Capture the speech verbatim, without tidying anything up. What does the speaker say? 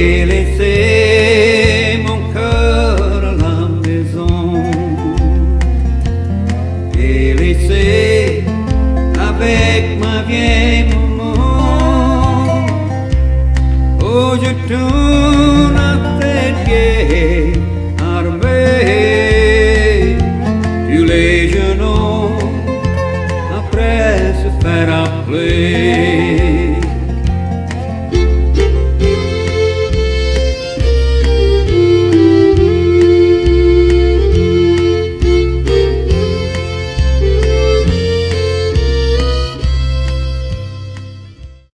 et laisser mon cœur à la maison, et laisser avec ma vieille maman. Oh, je tourne la tête gaie